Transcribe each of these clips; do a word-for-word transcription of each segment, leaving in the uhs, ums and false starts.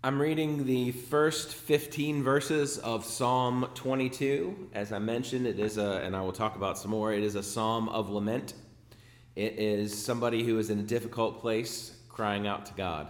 I'm reading the first fifteen verses of Psalm twenty-two. As I mentioned, it is a, and I will talk about some more, it is a psalm of lament. It is somebody who is in a difficult place crying out to God.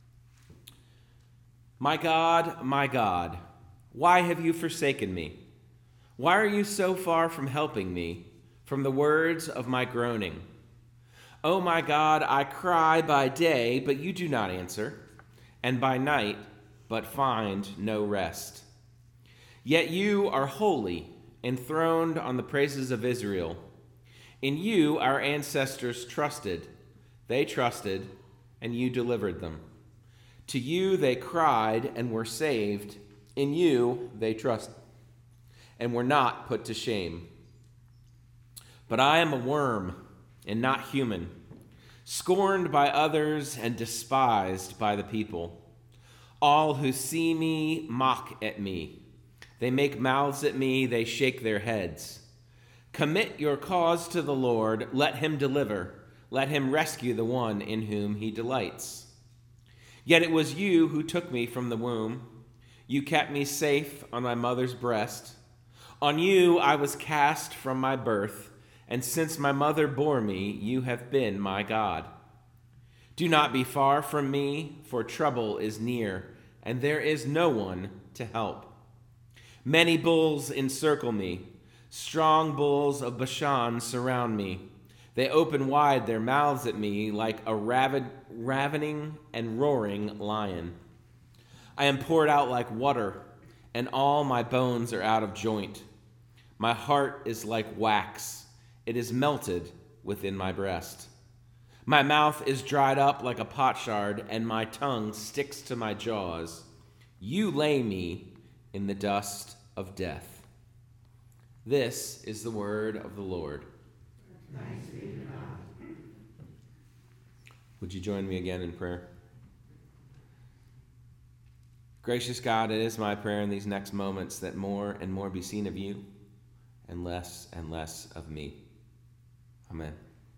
My God, my God, why have you forsaken me? Why are you so far from helping me, from the words of my groaning? Oh my God, I cry by day, but you do not answer, and by night, but find no rest. Yet you are holy, enthroned on the praises of Israel. In you our ancestors trusted. They trusted, and you delivered them. To you they cried and were saved. In you they trusted and were not put to shame. But I am a worm and not human, scorned by others and despised by the people. All who see me mock at me. They make mouths at me, they shake their heads. Commit your cause to the Lord, let him deliver, let him rescue the one in whom he delights. Yet it was you who took me from the womb. You kept me safe on my mother's breast. On you I was cast from my birth, and since my mother bore me, you have been my God. Do not be far from me, for trouble is near, and there is no one to help. Many bulls encircle me. Strong bulls of Bashan surround me. They open wide their mouths at me like a ravid, ravening and roaring lion. I am poured out like water, and all my bones are out of joint. My heart is like wax. It is melted within my breast. My mouth is dried up like a potsherd, and my tongue sticks to my jaws. You lay me in the dust of death. This is the word of the Lord. Thanks be to God. Would you join me again in prayer? Gracious God, it is my prayer in these next moments that more and more be seen of you and less and less of me. Amen.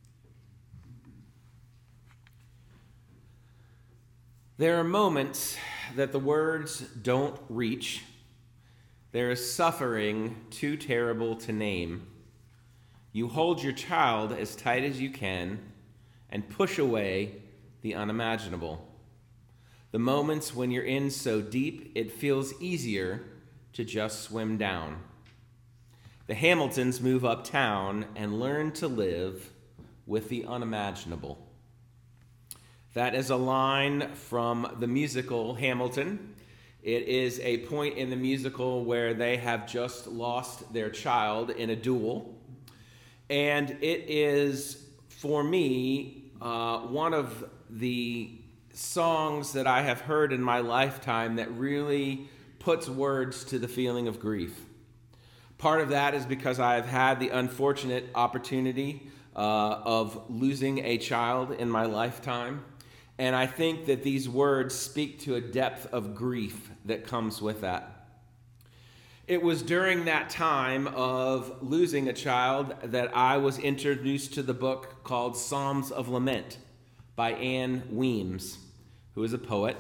There are moments that the words don't reach. There is suffering too terrible to name. You hold your child as tight as you can and push away the unimaginable. The moments when you're in so deep, it feels easier to just swim down. The Hamiltons move uptown and learn to live with the unimaginable. That is a line from the musical Hamilton. It is a point in the musical where they have just lost their child in a duel. And it is, for me, uh, one of the songs that I have heard in my lifetime that really puts words to the feeling of grief. Part of that is because I have had the unfortunate opportunity uh, of losing a child in my lifetime. And I think that these words speak to a depth of grief that comes with that. It was during that time of losing a child that I was introduced to the book called Psalms of Lament by Anne Weems, who is a poet.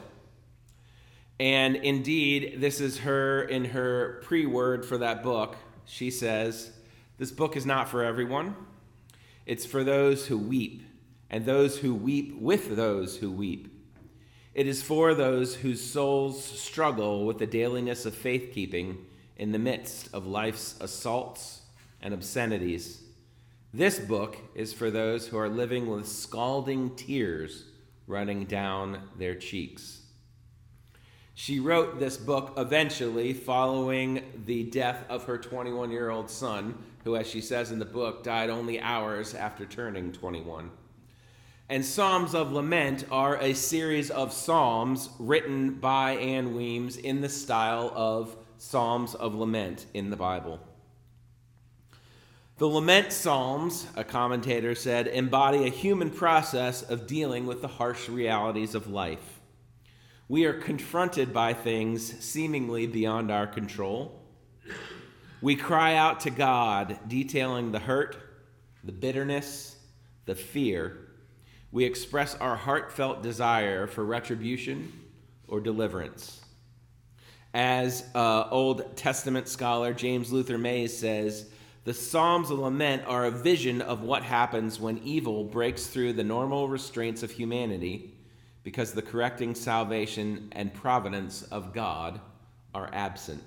And indeed, this is her in her pre-word for that book. She says, "This book is not for everyone. It's for those who weep, and those who weep with those who weep. It is for those whose souls struggle with the dailiness of faith-keeping in the midst of life's assaults and obscenities. This book is for those who are living with scalding tears running down their cheeks." She wrote this book eventually following the death of her twenty-one-year-old son, who, as she says in the book, died only hours after turning twenty-one. And Psalms of Lament are a series of psalms written by Anne Weems in the style of Psalms of Lament in the Bible. The lament psalms, a commentator said, embody a human process of dealing with the harsh realities of life. We are confronted by things seemingly beyond our control. We cry out to God, detailing the hurt, the bitterness, the fear. We express our heartfelt desire for retribution or deliverance. As uh, Old Testament scholar James Luther Mays says, the Psalms of Lament are a vision of what happens when evil breaks through the normal restraints of humanity because the correcting salvation and providence of God are absent.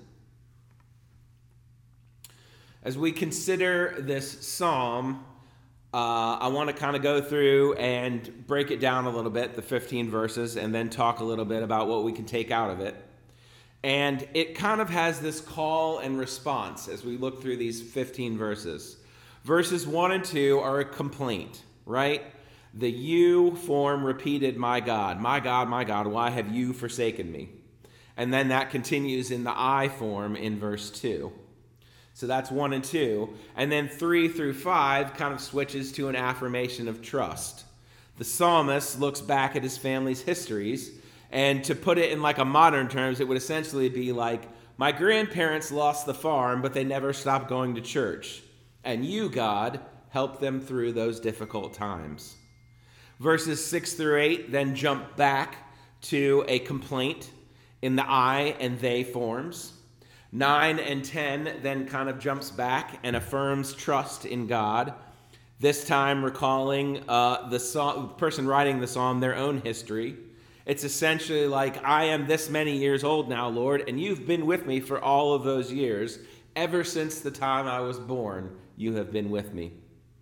As we consider this psalm, uh, I want to kind of go through and break it down a little bit, the fifteen verses, and then talk a little bit about what we can take out of it. And it kind of has this call and response as we look through these fifteen verses. Verses one and two are a complaint, right? The you form repeated, my God, my God, my God, why have you forsaken me? And then that continues in the I form in verse two. So that's one and two. And then three through five kind of switches to an affirmation of trust. The psalmist looks back at his family's histories, and to put it in like a modern terms, it would essentially be like, my grandparents lost the farm, but they never stopped going to church. And you, God, helped them through those difficult times. Verses six through eight then jump back to a complaint in the I and they forms. nine and ten then kind of jumps back and affirms trust in God, this time recalling uh, the, psalm, the person writing the psalm, their own history. It's essentially like, I am this many years old now, Lord, and you've been with me for all of those years. Ever since the time I was born, you have been with me.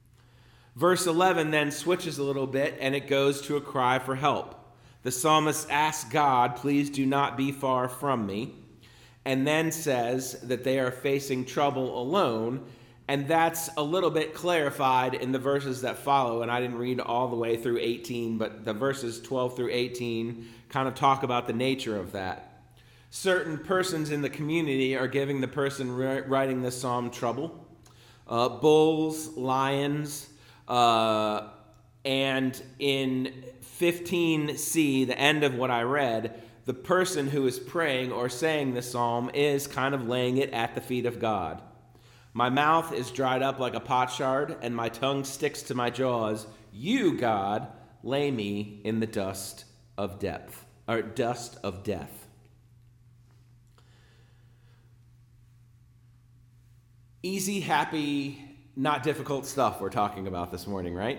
Verse eleven then switches a little bit, and it goes to a cry for help. The psalmist asks God, please do not be far from me, and then says that they are facing trouble alone. And that's a little bit clarified in the verses that follow. And I didn't read all the way through eighteen, but the verses twelve through eighteen kind of talk about the nature of that. Certain persons in the community are giving the person writing this psalm trouble. Uh, bulls, lions, uh, and in fifteen c, the end of what I read, the person who is praying or saying the psalm is kind of laying it at the feet of God. My mouth is dried up like a potsherd, and my tongue sticks to my jaws. You, God, lay me in the dust of depth, or dust of death. Easy, happy, not difficult stuff we're talking about this morning, right?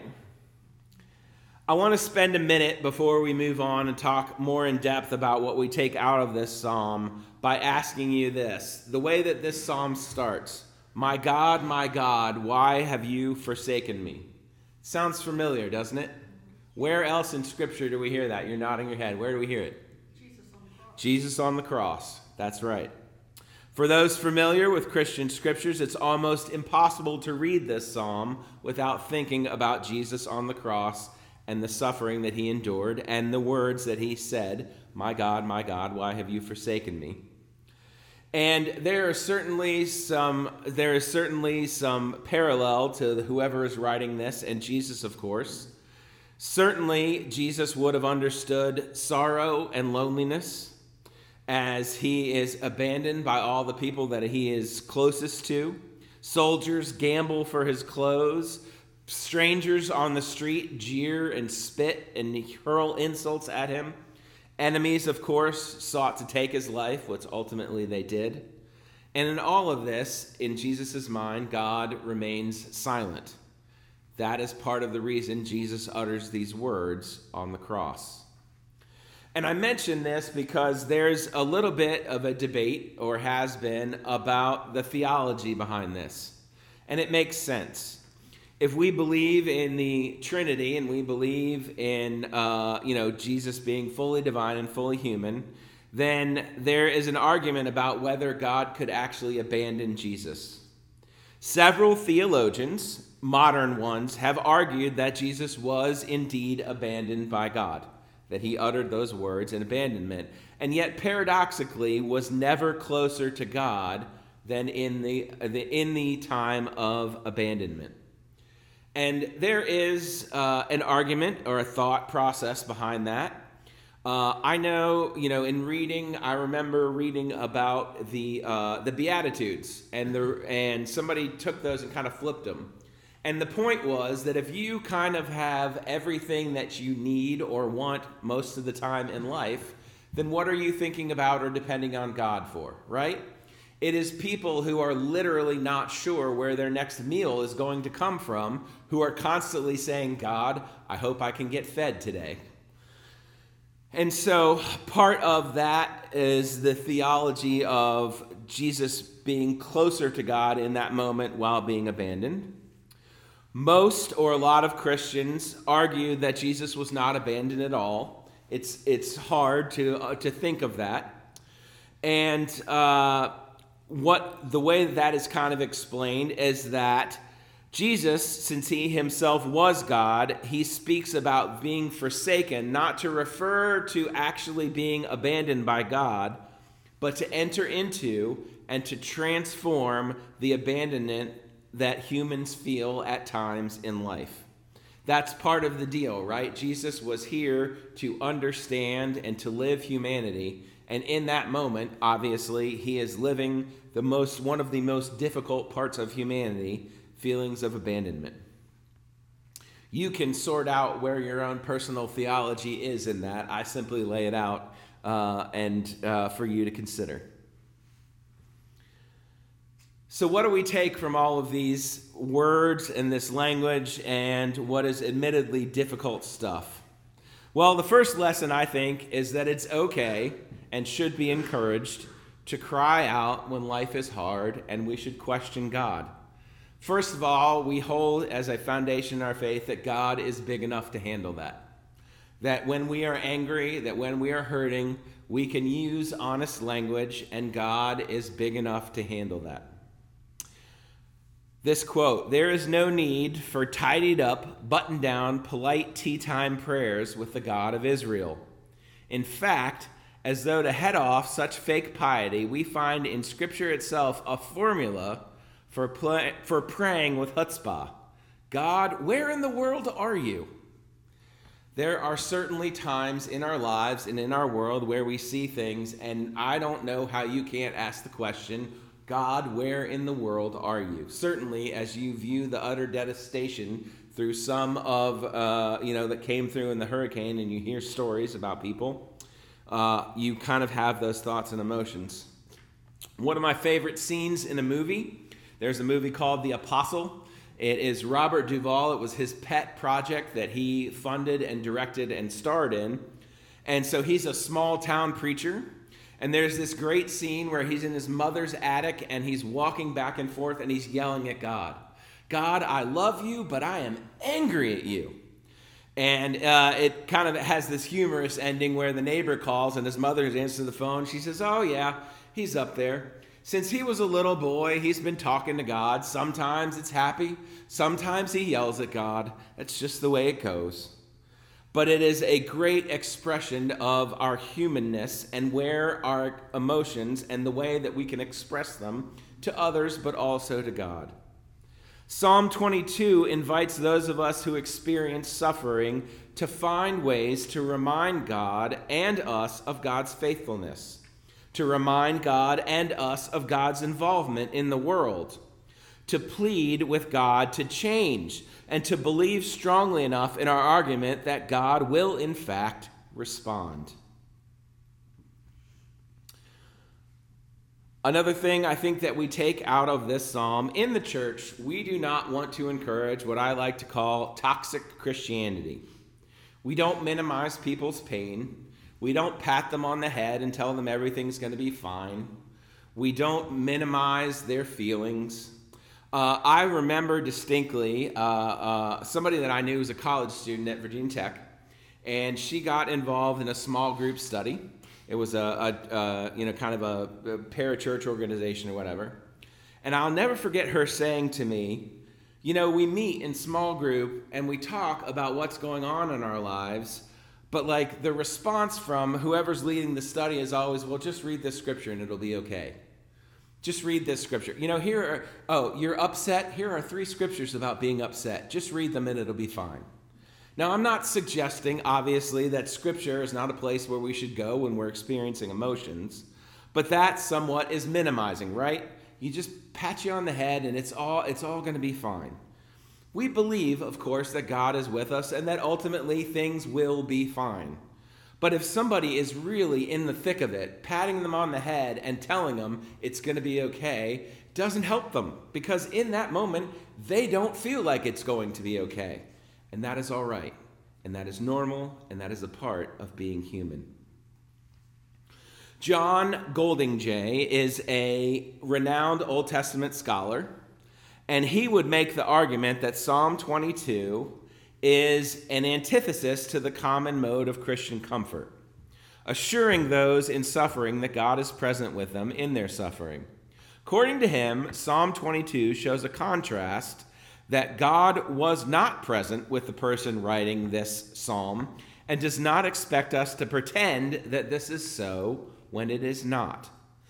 I want to spend a minute before we move on and talk more in depth about what we take out of this psalm by asking you this. The way that this psalm starts, my God, my God, why have you forsaken me? Sounds familiar, doesn't it? Where else in Scripture do we hear that? You're nodding your head. Where do we hear it? Jesus on the cross. Jesus on the cross. That's right. For those familiar with Christian Scriptures, it's almost impossible to read this psalm without thinking about Jesus on the cross and the suffering that he endured and the words that he said, my God, my God, why have you forsaken me? And there are certainly some there is certainly some parallel to whoever is writing this and Jesus, of course. Certainly, Jesus would have understood sorrow and loneliness as he is abandoned by all the people that he is closest to. Soldiers gamble for his clothes. Strangers on the street jeer and spit and hurl insults at him. Enemies, of course, sought to take his life, which ultimately they did. And in all of this, in Jesus' mind, God remains silent. That is part of the reason Jesus utters these words on the cross. And I mention this because there's a little bit of a debate, or has been, about the theology behind this. And it makes sense. If we believe in the Trinity and we believe in, uh, you know, Jesus being fully divine and fully human, then there is an argument about whether God could actually abandon Jesus. Several theologians, modern ones, have argued that Jesus was indeed abandoned by God, that he uttered those words in abandonment, and yet paradoxically was never closer to God than in the, the in the time of abandonment. And there is uh, an argument or a thought process behind that. Uh, I know, you know, in reading, I remember reading about the uh, the Beatitudes, and the and somebody took those and kind of flipped them. And the point was that if you kind of have everything that you need or want most of the time in life, then what are you thinking about or depending on God for, right? It is people who are literally not sure where their next meal is going to come from, who are constantly saying, God, I hope I can get fed today. And so part of that is the theology of Jesus being closer to God in that moment while being abandoned. Most or a lot of Christians argue that Jesus was not abandoned at all. It's it's hard to uh, to think of that. And uh, what the way that is kind of explained is that Jesus, since he himself was God, he speaks about being forsaken, not to refer to actually being abandoned by God, but to enter into and to transform the abandonment that humans feel at times in life. That's part of the deal, right? Jesus was here to understand and to live humanity. And in that moment, obviously, he is living the most one of the most difficult parts of humanity, feelings of abandonment. You can sort out where your own personal theology is in that. I simply lay it out uh, and uh, for you to consider. So what do we take from all of these words and this language and what is admittedly difficult stuff? Well, the first lesson, I think, is that it's okay and should be encouraged to cry out when life is hard, and we should question God. First of all, we hold as a foundation in our faith that God is big enough to handle that. That when we are angry, that when we are hurting, we can use honest language, and God is big enough to handle that. This quote, "There is no need for tidied up, buttoned down, polite tea time prayers with the God of Israel. In fact, as though to head off such fake piety, we find in Scripture itself a formula for, play, for praying with chutzpah. God, where in the world are you?" There are certainly times in our lives and in our world where we see things, and I don't know how you can't ask the question, God, where in the world are you? Certainly, as you view the utter devastation through some of, uh, you know, that came through in the hurricane, and you hear stories about people, uh, you kind of have those thoughts and emotions. One of my favorite scenes in a movie, there's a movie called The Apostle. It is Robert Duvall. It was his pet project that he funded and directed and starred in. And so he's a small town preacher. And there's this great scene where he's in his mother's attic and he's walking back and forth and he's yelling at God. God, I love you, but I am angry at you. And uh, it kind of has this humorous ending where the neighbor calls and his mother answers the phone. She says, oh yeah, he's up there. Since he was a little boy, he's been talking to God. Sometimes it's happy. Sometimes he yells at God. That's just the way it goes. But it is a great expression of our humanness and where our emotions and the way that we can express them to others, but also to God. Psalm twenty-two invites those of us who experience suffering to find ways to remind God and us of God's faithfulness, to remind God and us of God's involvement in the world, to plead with God to change, and to believe strongly enough in our argument that God will, in fact, respond. Another thing I think that we take out of this psalm, in the church, we do not want to encourage what I like to call toxic Christianity. We don't minimize people's pain. We don't pat them on the head and tell them everything's going to be fine. We don't minimize their feelings. Uh, I remember distinctly uh, uh, somebody that I knew was a college student at Virginia Tech, and she got involved in a small group study. It was a, a, a you know kind of a, a parachurch organization or whatever. And I'll never forget her saying to me, you know, we meet in small group and we talk about what's going on in our lives, but like the response from whoever's leading the study is always, well, just read this scripture and it'll be okay. Just read this scripture. You know, here are, oh, you're upset? Here are three scriptures about being upset. Just read them and it'll be fine. Now, I'm not suggesting, obviously, that scripture is not a place where we should go when we're experiencing emotions, but that somewhat is minimizing, right? You just pat you on the head and it's all, it's all going to be fine. We believe, of course, that God is with us and that ultimately things will be fine. But if somebody is really in the thick of it, patting them on the head and telling them it's going to be okay, doesn't help them, because in that moment, they don't feel like it's going to be okay. And that is all right. And that is normal, and that is a part of being human. John Goldingay is a renowned Old Testament scholar, and he would make the argument that Psalm twenty-two is an antithesis to the common mode of Christian comfort, assuring those in suffering that God is present with them in their suffering. According to him, Psalm twenty-two shows a contrast that God was not present with the person writing this psalm and does not expect us to pretend that this is so when it is not.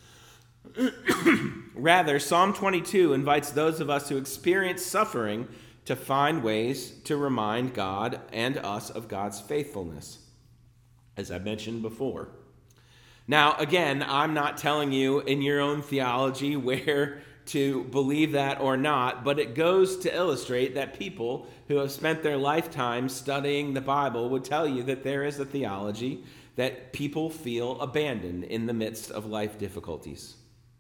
Rather, Psalm twenty-two invites those of us who experience suffering to find ways to remind God and us of God's faithfulness, as I mentioned before. Now, again, I'm not telling you in your own theology where to believe that or not, but it goes to illustrate that people who have spent their lifetime studying the Bible would tell you that there is a theology that people feel abandoned in the midst of life difficulties.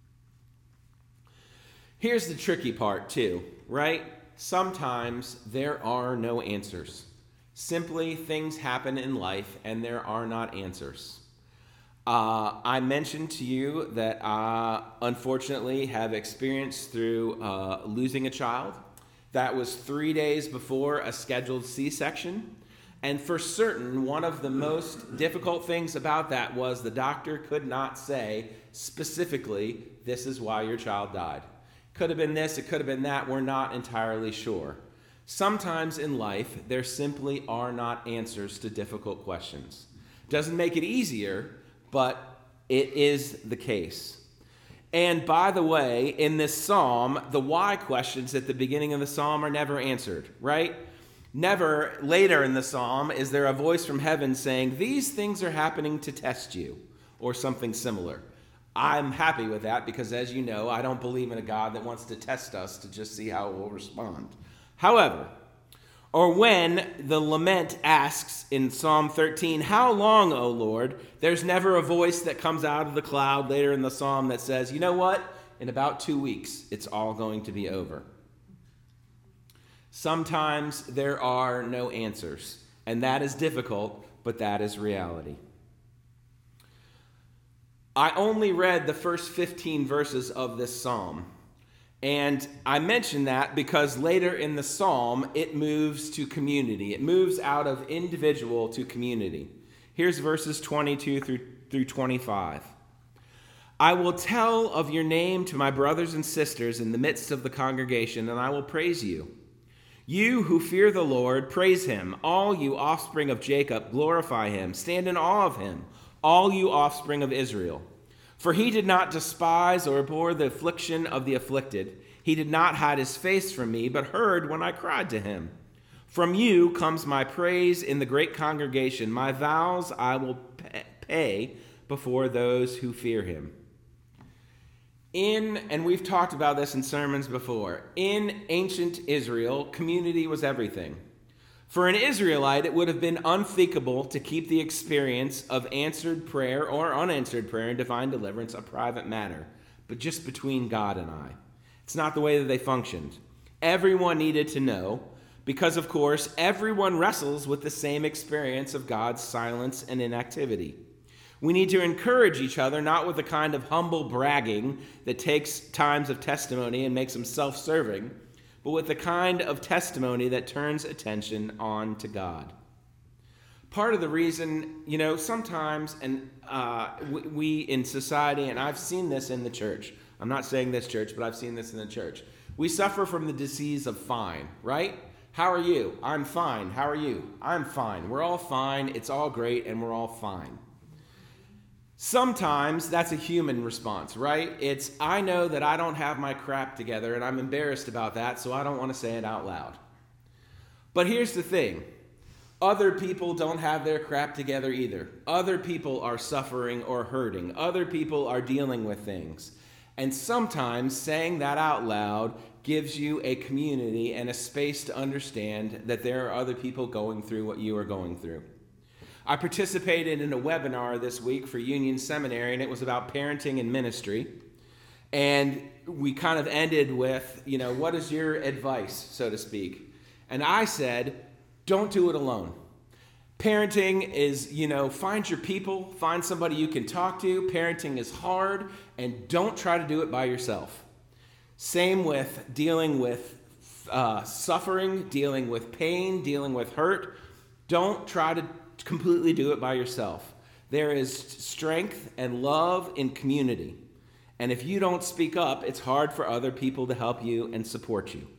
Here's the tricky part, too, right? Sometimes there are no answers. Simply, things happen in life and there are not answers. Uh, I mentioned to you that I, unfortunately, have experienced through uh, losing a child. That was three days before a scheduled C-section. And for certain, one of the most difficult things about that was the doctor could not say specifically, this is why your child died. Could have been this, it could have been that, we're not entirely sure. Sometimes in life, there simply are not answers to difficult questions. Doesn't make it easier, but it is the case. And by the way, in this psalm, the why questions at the beginning of the psalm are never answered, right? Never later in the psalm is there a voice from heaven saying, these things are happening to test you, or something similar. I'm happy with that because, as you know, I don't believe in a God that wants to test us to just see how we'll respond. However, or when the lament asks in Psalm thirteen, how long, O Lord? There's never a voice that comes out of the cloud later in the psalm that says, you know what? In about two weeks, it's all going to be over. Sometimes there are no answers, and that is difficult, but that is reality. I only read the first fifteen verses of this psalm, and I mention that because later in the psalm, it moves to community. It moves out of individual to community. Here's verses twenty-two through, through twenty-five. I will tell of your name to my brothers and sisters in the midst of the congregation, and I will praise you. You who fear the Lord, praise him. All you offspring of Jacob, glorify him. Stand in awe of him, all you offspring of Israel. For he did not despise or abhor the affliction of the afflicted. He did not hide his face from me, but heard when I cried to him. From you comes my praise in the great congregation. My vows I will pay before those who fear him. In, and we've talked about this in sermons before, in ancient Israel, community was everything. For an Israelite, it would have been unthinkable to keep the experience of answered prayer or unanswered prayer and divine deliverance a private matter, but just between God and I. It's not the way that they functioned. Everyone needed to know, because, of course, everyone wrestles with the same experience of God's silence and inactivity. We need to encourage each other, not with the kind of humble bragging that takes times of testimony and makes them self-serving, but with the kind of testimony that turns attention on to God. Part of the reason, you know, sometimes, and uh, we, we in society, and I've seen this in the church, I'm not saying this church, but I've seen this in the church, we suffer from the disease of fine, right? How are you? I'm fine. How are you? I'm fine. We're all fine. It's all great, and we're all fine. Sometimes that's a human response, right? It's, I know that I don't have my crap together and I'm embarrassed about that, so I don't want to say it out loud. But here's the thing. Other people don't have their crap together either. Other people are suffering or hurting. Other people are dealing with things. And sometimes saying that out loud gives you a community and a space to understand that there are other people going through what you are going through. I participated in a webinar this week for Union Seminary, and it was about parenting and ministry. And we kind of ended with, you know, what is your advice, so to speak? And I said, don't do it alone. Parenting is, you know, find your people, find somebody you can talk to. Parenting is hard, and don't try to do it by yourself. Same with dealing with uh, suffering, dealing with pain, dealing with hurt. Don't try to completely do it by yourself. There is strength and love in community. And if you don't speak up, it's hard for other people to help you and support you.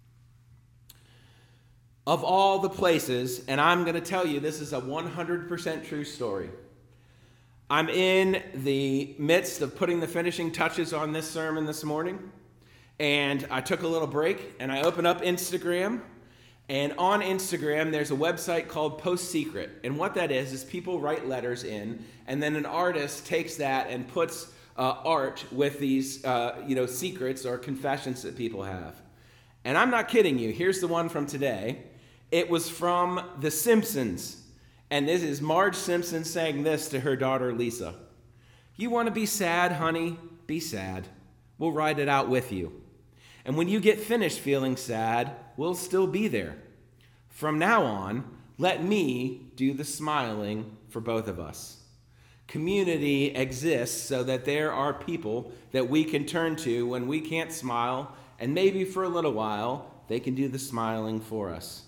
Of all the places, and I'm going to tell you this is a one hundred percent true story. I'm in the midst of putting the finishing touches on this sermon this morning, and I took a little break, and I opened up Instagram, and on Instagram there's a website called Post Secret, and what that is is people write letters in, and then an artist takes that and puts uh, art with these uh, you know secrets or confessions that people have. And I'm not kidding you. Here's the one from today. It was from The Simpsons. And this is Marge Simpson saying this to her daughter, Lisa. You want to be sad, honey? Be sad. We'll ride it out with you. And when you get finished feeling sad, we'll still be there. From now on, let me do the smiling for both of us. Community exists so that there are people that we can turn to when we can't smile, and maybe for a little while, they can do the smiling for us.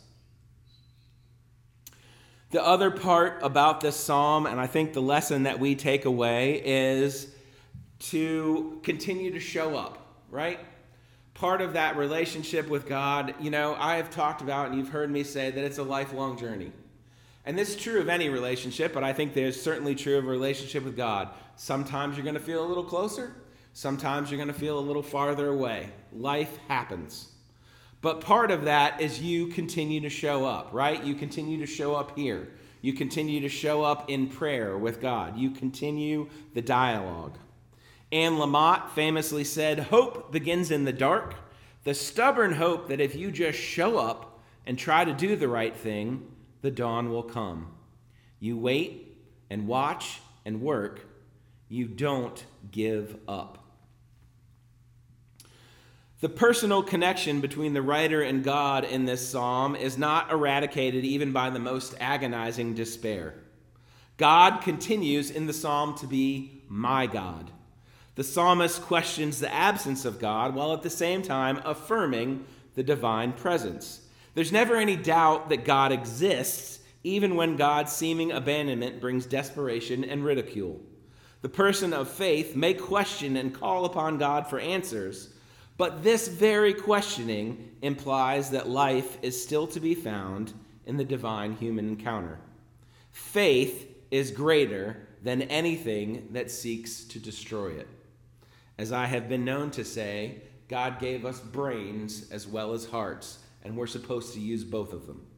The other part about this psalm, and I think the lesson that we take away, is to continue to show up, right? Part of that relationship with God, you know, I have talked about, and you've heard me say that it's a lifelong journey. And this is true of any relationship, but I think there's certainly true of a relationship with God. Sometimes you're going to feel a little closer. Sometimes you're going to feel a little farther away. Life happens. But part of that is you continue to show up, right? You continue to show up here. You continue to show up in prayer with God. You continue the dialogue. Anne Lamott famously said, hope begins in the dark. The stubborn hope that if you just show up and try to do the right thing, the dawn will come. You wait and watch and work. You don't give up. The personal connection between the writer and God in this psalm is not eradicated even by the most agonizing despair. God continues in the psalm to be my God. The psalmist questions the absence of God while at the same time affirming the divine presence. There's never any doubt that God exists, even when God's seeming abandonment brings desperation and ridicule. The person of faith may question and call upon God for answers, but this very questioning implies that life is still to be found in the divine human encounter. Faith is greater than anything that seeks to destroy it. As I have been known to say, God gave us brains as well as hearts, and we're supposed to use both of them.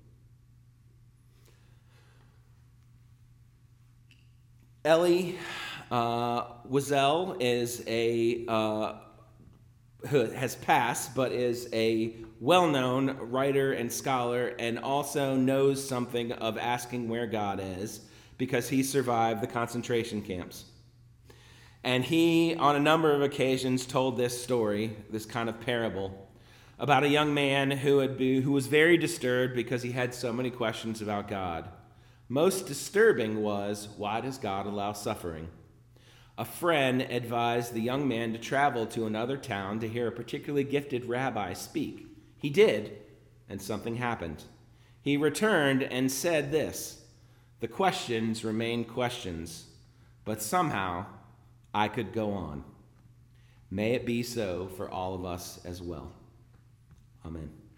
Elie uh, Wiesel is a... Uh, who has passed, but is a well-known writer and scholar and also knows something of asking where God is because he survived the concentration camps. And he, on a number of occasions, told this story, this kind of parable, about a young man who, had be, who was very disturbed because he had so many questions about God. Most disturbing was, why does God allow suffering? A friend advised the young man to travel to another town to hear a particularly gifted rabbi speak. He did, and something happened. He returned and said this, the questions remain questions, but somehow I could go on. May it be so for all of us as well. Amen.